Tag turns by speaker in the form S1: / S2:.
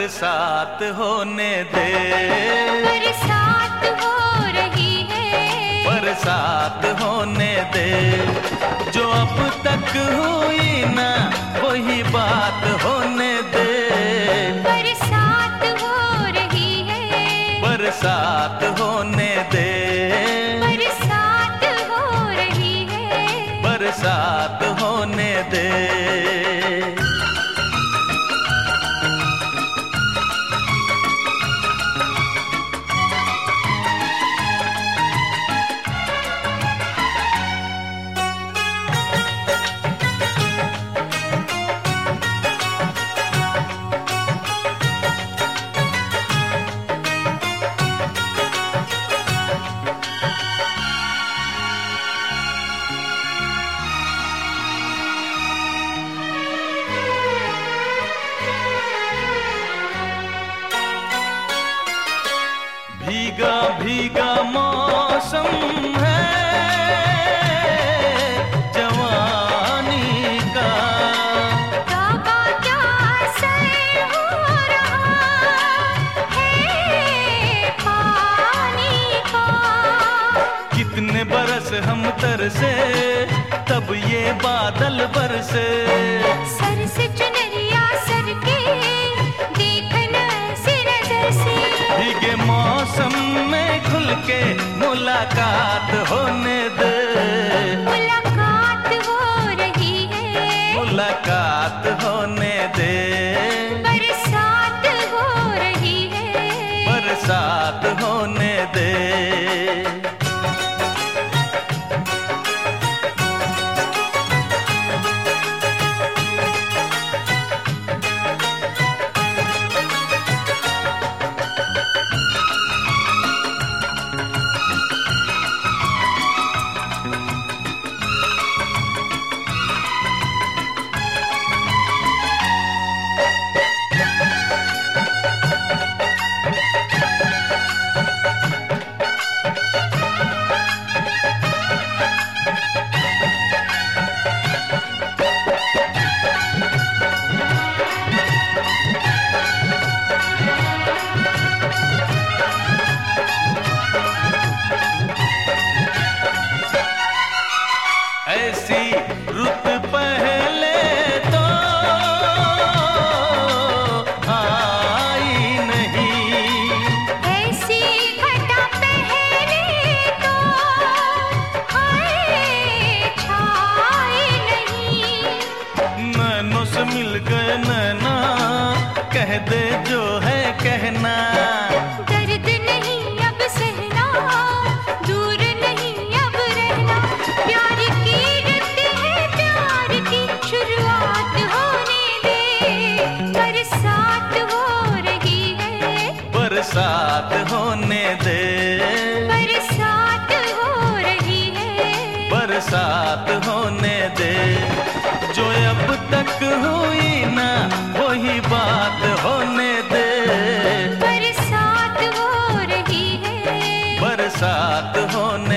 S1: बरसात होने दे।
S2: बरसात हो रही है,
S1: बरसात होने दे। जो अब तक हुई ना वही बात होने दे।
S2: बरसात हो रही है,
S1: बरसात होने दे।
S2: बरसात हो रही है,
S1: बरसात होने दे। भीगा भीगा मौसम है जवानी का।
S2: तौबा क्या असर हो रहा है पानी का।
S1: कितने बरस हम तरसे तब ये बादल बरसे।
S2: सर से चुनरिया सर के देखना से नजर से।
S1: भीगे मौसम में खुल के मुलाकात होने दे।
S2: मुलाकात हो रही है,
S1: मुलाकात होने दे।
S2: बरसात हो रही है,
S1: बरसात होने दे। ऐसी रुत पहले तो आई नहीं।
S2: ऐसी घटा पहले तो हाय छाई नहीं।
S1: नैनों से मिल गए नैना कह दे जो है कहना।
S2: दर्द नहीं अब सहना, दूर नहीं अब रहना। प्यार की रत है, प्यार की शुरुआत होने दे। बरसात हो रही है,
S1: बरसात होने दे।
S2: बरसात हो रही है,
S1: बरसात होने दे। जो अब तक हुई ना वही बात होने दे।
S2: बरसात हो रही है,
S1: बरसात होने